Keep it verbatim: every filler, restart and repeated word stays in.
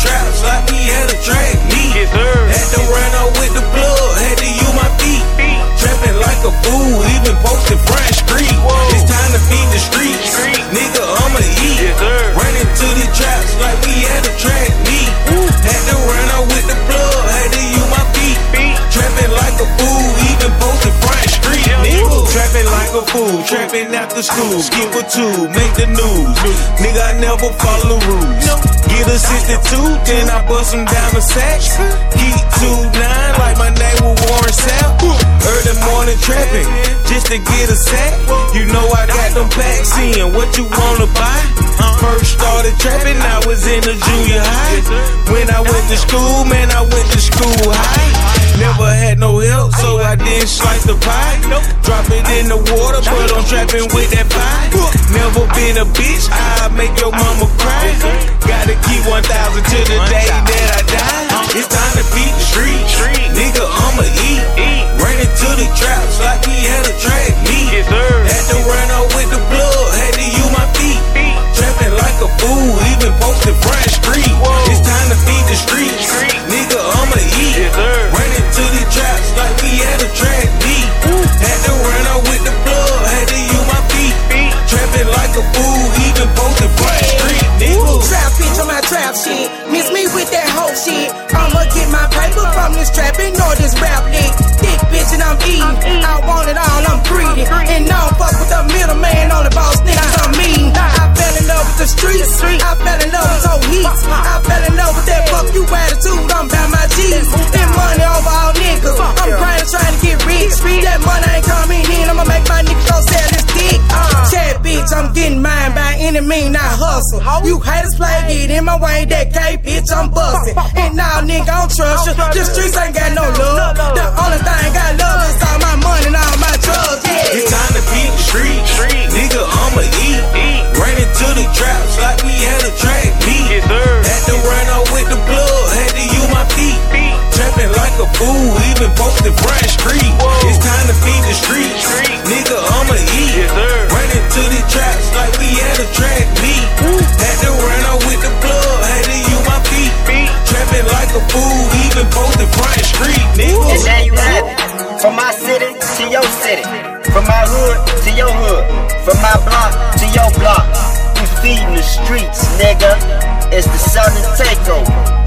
traps like we had a track meet. Yes, sir. Had to run out with the plug, had to use my feet. Trapping like a fool, even posted Front Street. Whoa. It's time to feed the streets. Street. Nigga, I'ma eat. Yes, sir. Running to the traps like we had a track meet. Had to run out with the plug, had to use my feet. Feet. Trapping like a fool, even posted Front Street. Yeah, Nigga, true. trapping like a fool, trapping after school. Skip a two, make the news. Nigga, I never follow rules. Get a sixty-two, then I bust him down the sack. Heat two nine like my name was Warren Sapp. Early morning trapping, just to get a sack. You know I got them packs in, what you wanna buy? First started trapping, I was in the junior high. When I went to school, man, I went to school high. Never had no help, so I didn't slice the pie. Drop it in the water, but I'm trapping with that pie. Never been a bitch, I make your mama cry. Gotta keep one thousand to the day that I die. It's time to feed the street. Nigga, I'ma eat. Running to the traps like we had a track meet. Yes, sir. Had to run out with the plug, had to use my feet. Trapping like a fool, even posted Front Street. It's time to feed the streets. Nigga, I'ma eat. Yes, sir. Running to the traps like we had a track meet. Had to run out with the plug, had to use my feet. Trapping like a fool, even posted Front Street. Nigga. Trap bitch on my trap shit. Miss me with that whole shit. I'ma get my paper from this trapping or this rap lick. Thick bitch and I'm eating. I want it all, I'm greedy. And I don't fuck with the middleman, on the boss niggas I'm mean. I fell in love with the streets. I fell in love with old heats. I fell in love with that fuck you attitude. I'm about my G's. And money over all niggas. I'm grinding trying to get rich. That money ain't coming in. I'ma make my niggas go sell this dick. Chat bitch, I'm getting mine by any mean, I hustle. You haters play, get in my way, that K bitch, I'm bustin'. And now nigga, I don't trust you. The streets ain't got no love. The only thing I love is all my money and all my drugs. Yeah. It's time to feed the streets. Nigga, I'ma eat. Running to the traps like we had a track meet. Yes, sir. Had to run out with the plug, had to use my feet. Trapping like a fool, even posted Front Street. It's time to feed the streets. Nigga, I'ma eat. Yes, sir. Running to the traps like we had a track meet. Had to run out with the plug, had to use my feet. Trapping like a fool, even posted Front Street. Nigga. And there you have it. From my city to your city. From my hood to your hood. From my block to your block. We feeding the streets, nigga. It's the Southern Takeover.